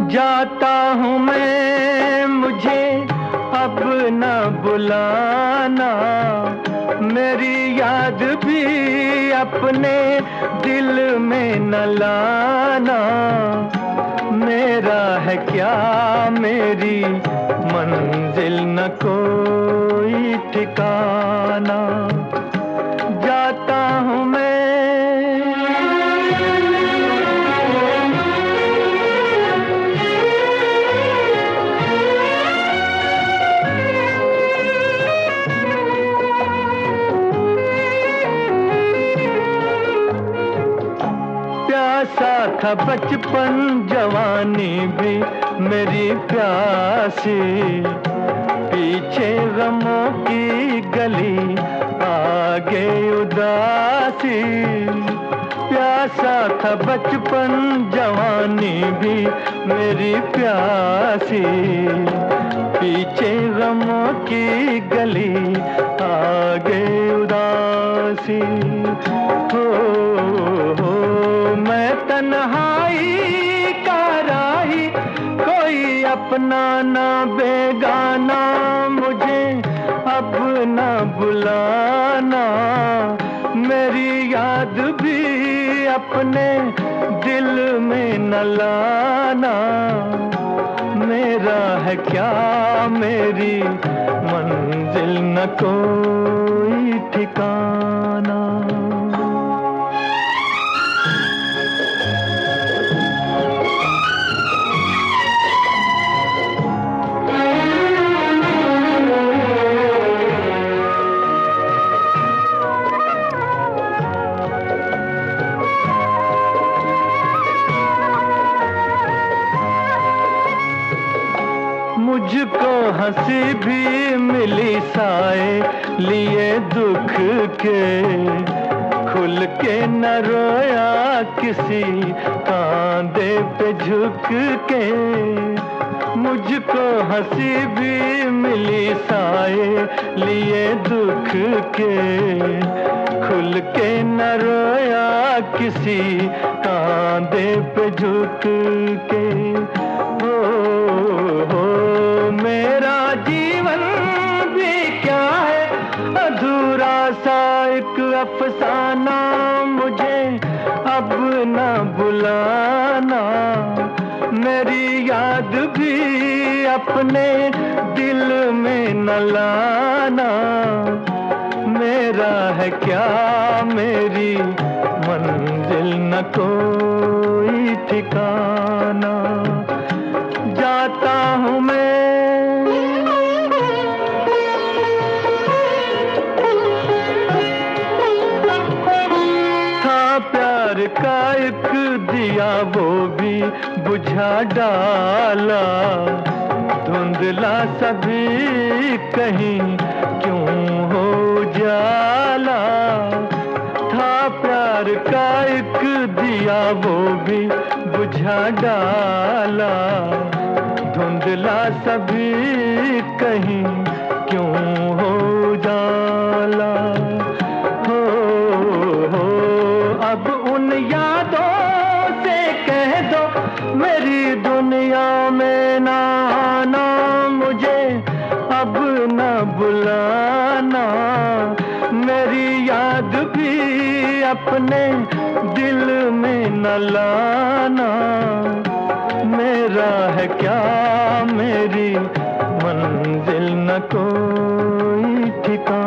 जाता हूँ मैं, मुझे अब न बुलाना, मेरी याद भी अपने दिल में न लाना। मेरा है क्या मेरी मंजिल न कोई ठिकाना, जाता हूँ मैं। प्यासा था बचपन जवानी भी मेरी प्यासी, पीछे गमों की गली आगे उदासी। प्यासा था बचपन जवानी भी मेरी प्यासी, पीछे गमों की गली आगे उदासी। हो मैं तन्हाई का राही, कोई अपना ना बेगाना, मुझे अब न बुलाना, मेरी याद भी अपने दिल में न लाना। मेरा है क्या मेरी मंजिल न कोई ठिकाना। मुझको हंसी भी मिली साए लिए दुख के, खुल के न रोया किसी कांधे पे झुक के। मुझको हंसी भी मिली साए लिए दुख के, खुल के न रोया किसी कांधे पे झुक के। हो मेरा जीवन भी क्या है अधूरा सा एक अफसाना, मुझे अब न बुलाना, मेरी याद भी अपने दिल में न लाना। मेरा है क्या मेरी मंजिल न कोई ठिकाना, जाता हूँ मैं। था प्यार का एक दिया वो भी बुझा डाला, धुंधला सभी कहीं क्यों हो जाला। था प्यार का एक दिया वो भी बुझा डाला, धुंधला सभी कहीं क्यों हो जाला। हो अब उन यादों से कह दो मेरी दुनिया में ना आना, मुझे अब न बुलाना, मेरी याद भी अपने दिल में न लाना। मेरा है क्या मेरी मंजिल न कोई ठिकाना।